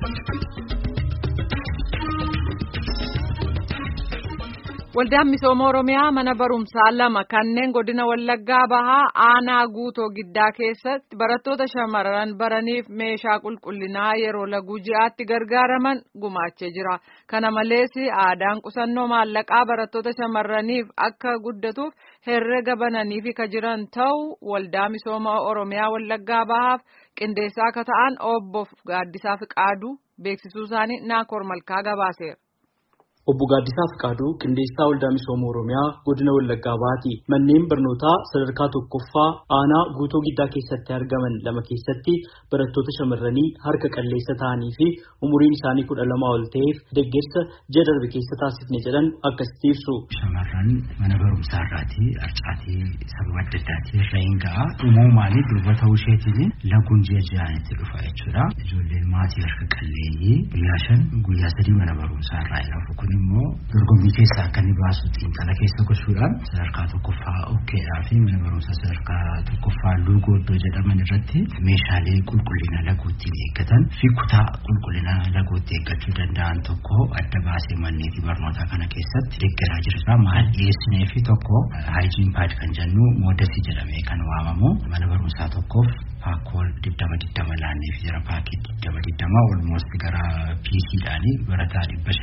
Waldaan Misooma Oromiyaa mana barumsaa 2 kanneen godina Wallaggaa Bahaa aanaa guutoo giddaa keessatti barattoota shamarran baraniif meeshaa qulqullinaa yeroo laguu ji'aatti gargaaraman gumaachee jira. Kana malees aadaan qusannoo maallaqaa barattoota shamarraniif akka guddatuuf herrega bananiif kan jiran ta'uu Waldaa Misooma Oromiyaa Wallaggaa Bahaaf qindeessaa akka ta'an obbo Gaaddisaa Fiqaaduu beeksisuu isaanii Naakoor Malkaa gabaaseera. Obbo Gaaddisaa Fiqaaduu qindeessaa Waldaa Misooma Oromiyaa godina Wallaggaa Bahaati. Manneen barnootaa sadarkaa tokkoffaa aanaa guutoo giddaa keessatti argaman 2 keessatti barattoota shamarranii harka qalleessa ta'anii fi umuriin isaanii 12 ol ta'eef deeggarsa ji'a darbe keessa taasifne jedhan akkasitti ibsu. Shamarran mana barumsaa irraatii harcaatii sababa adda addaatiin irra hin ga'a. Uumamaan durba ta'uu isheetiin laguun ji'aan itti dhufa jechuudha. Ijoolleen maatii harka qalleeyyii guyyaa 5 guyyaa 3 mana barumsaa irraa ilaafuu immoo dorgommii keessaa akka inni baasu xiinxala keessa gochuudhaan sadarkaa tokkoffaa okkeedhaa fi mana barumsaa sadarkaa tokkoffaa luugoo iddoo jedhaman irratti meeshaalee qulqullina laguutti eeggatan fi kutaa qulqullina laguutti eeggachuu danda'an tokko adda baasee manneetii barnootaa kana keessatti deeggaraa jirudha. Maal dhiyeessinee fi tokko haayijiin paad kan jennu moodasii jedhamee kan waamamu mana barumsaa tokkoof paakool 20 laannee fi jira paakii 20 olmost gara piisiidhaanii barataa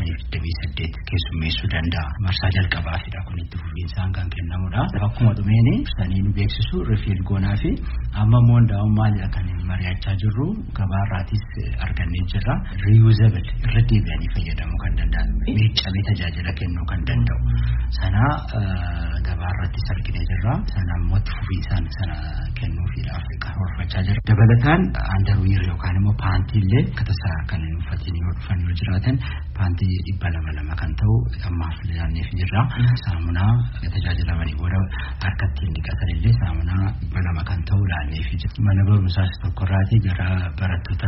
528 keessummeessuu danda'a. Marsaa jalqabaafidha kun itti fufiinsaan kan kennamudha. Akkuma dhumeeni sanii nu beeksisu rifiil goonaa fi amma immoo hundaa'ummaan kan mari'achaa jirru gabaarraatis argannee jirra. Reusable irra deebi'anii fayyadamuu kan danda'an miiccamee tajaajila kennuu kan danda'u sana gabaarrattis arginee jirra. Sana immoo itti fufiinsaan sana kennuufiidhaaf karoorfachaa jirra. Dabalataan andarwiir yookaan immoo paantiillee katasaa kan uffatanii yoo dhufan yoo jiraatan paantii 200 kan ta'u ammaaf laannee fi jirra. Saamunaa tajaajilamanii booda harkatti dhiqatan illee saamunaa 200 kan ta'u laannee fi jirra. Mana barumsaa tokkorraatii gara barattoota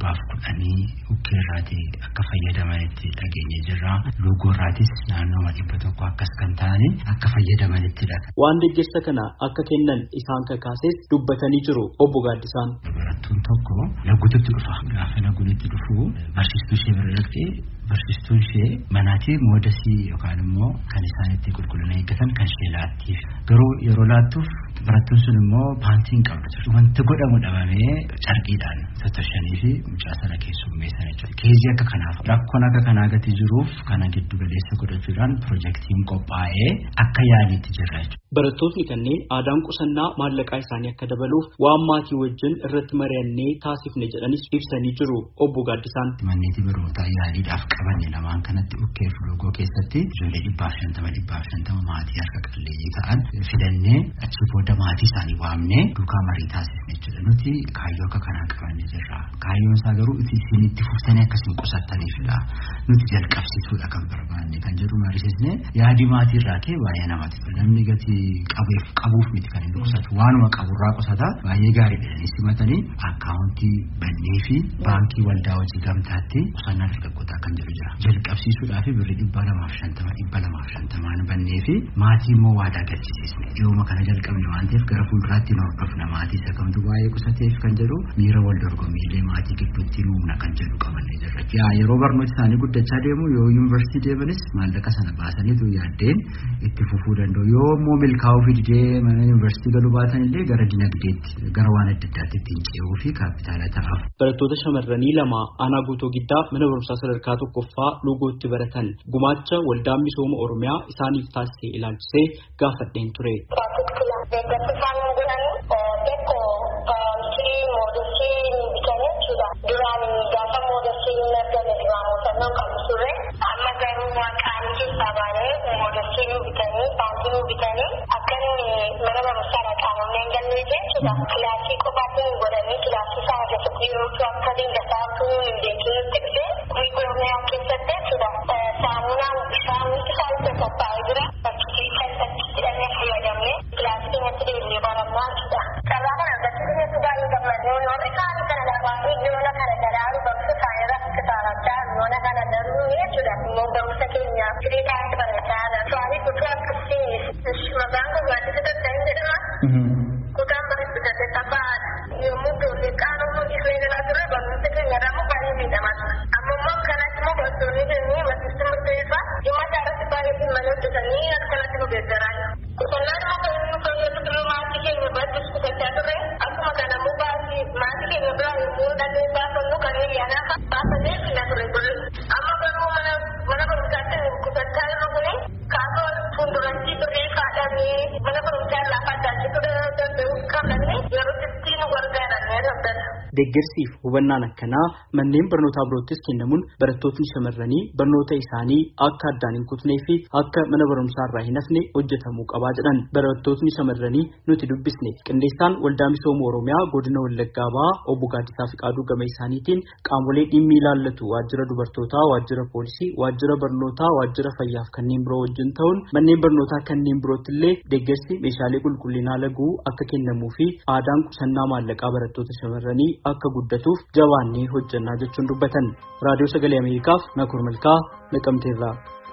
110 ukkeerraatii akka fayyadamanitti dhageenyee jirra. Luugoorraatis naannoo 100 akkas kan ta'anii akka fayyadamanittidha. Waan deeggarsa kana akka kennan isaan kakaases dubbatanii jiru obbo Gaaddisaan. Barattuun tokko laguutti dhufa. Gaafa laguun itti dhufu barsiistuu ishee bira dhaqxee barsiistuun ishee manaatii moodasii yookaan immoo kan isaan itti qulqullina eeggatan kan ishee laattiif. Garuu yeroo laattuuf barattuun sun immoo paantii hin qabdu. Wanti godhamu dhabamee carqiidhaan tottolchanii fi mucaa sana keessummeessan jechuudha. Keezii akka kanaaf rakkoon akka kanaa gati jiruuf kana giddu galeessa godhachuudhaan piroojeektiin qophaa'ee akka yaaliitti jirra jechuudha. Barattoonni kanneen aadaan qusannaa maallaqaa isaanii akka dabaluuf waan maatii wajjin irratti mari'annee taasifne jedhanis ibsanii jiru obbo Gaaddisaan. Manneetii barnootaa yaaliidhaaf qabanne lamaan kanatti ukkeef loogoo keessatti ijoollee 150 maatii harka qalleeyyii ta'an fidannee achi booda maatii isaanii waamnee duukaa marii taasifne jechuudha. Nuti kaayyoo akka kanaa qabannee jirra. Kaayyoon isaa garuu isin itti fuftanii akkasiin qusattaniifidha. Nuti jalqabsiisuudha kan barbaanne kan jedhu mariisisne yaadi maatii irraa kee baay'ee namatti tola. Namni gatii qabuuf miti kan inni qusatu waanuma qaburraa qusata baay'ee gaarii jedhanii simatanii akkaawuntii bannee fi baankii waldaa hojii gamtaatti qusannaa dargaggootaa kan jedhu jira. Jalqabsiisuudhaaf birrii 250 bannee fi maatii immoo waadaa galchisiisne. Yooma kana jalqabne waan ta'eef gara fuulduraatti nu hordofna maatii isa kamtu baay'ee qusateef kan jedhu miira wal dorgommiilee maatii gidduutti uumna kan jedhu qabannee jirra. Yeroo barnooti isaanii guddachaa deemu yoo yuunivarsiitii deemanis maallaqa sana baasaniitu yaaddeen itti fufuu danda'u. Yoo immoo milkaa'uu fi didee mana yuunivarsiitii galuu baatan illee gara dinagdeetti gara waan adda addaatti ittiin ce'uu fi kaapitaala ta'aaf. Barattoota shamarranii 2 aanaa guutoo giddaa mana barumsaa sadarkaa tokkoffaa luugootti baratan gumaacha Waldaan Misooma Oromiyaa isaaniif taasisee ilaalchisee gaafadheen ture. Kilaasii qofaatiin godhanii kilaasii sana keessatti yeroo akka dingasaatu hin beekne Oromiyaa keessatti jechuudha. Saamunaan bishaan isaan itti qophaa'ee jira. Bakki keessatti hidhamee fayyadamne kilaasii keenyatti deemnee barannaa jechuudha. Carraa kana irratti bineeldu baay'ee gammadee yoona isaanii kana lafaafii yoona kana garaaru bakka isaanii irratti taa'achaa yoona kana daruu jechuudha. Immoo barumsa keenya firii taa'ee barachaa jira. Su'aalii kutuu akkasii maqaan kun waantota daddaa'in jedhama. Kutaan barreeffate taphaa yommuu ta'u qaama hundee fayyadamaa ture barnoota keenya irraa baay'ee miidhamaa ture. deeggarsiif hubannaan akkanaa manneen barnootaa biroottis kennamuun barattootni shamarranii barnoota isaanii akka addaan hin kutnee fi akka mana barumsaa irraa hin hafne hojjetamuu qabaa jedhan. Barattootni shamarranii nuti dubbisne qindeessaan waldaa misooma Oromiyaa godina Wallaggaa Bahaa obbo Gaaddisaa Fiqaaduu gama isaaniitiin qaamolee dhimmi ilaallatu waajjira dubartootaa, waajjira poolisii, waajjira barnootaa, waajjira fayyaaf kanneen biroo wajjin ta'uun manneen barnootaa kanneen birootti illee deeggarsi meeshaalee qulqullinaa laguu akka kennamuu fi aadaan qusannaa maallaqaa barattoota shamarranii akka guddatuuf jabaannee hojjannaa jechuun dubbatan. Raadiyoo Sagalee Ameerikaaf Nakoor Malkaa Naqamteerraa.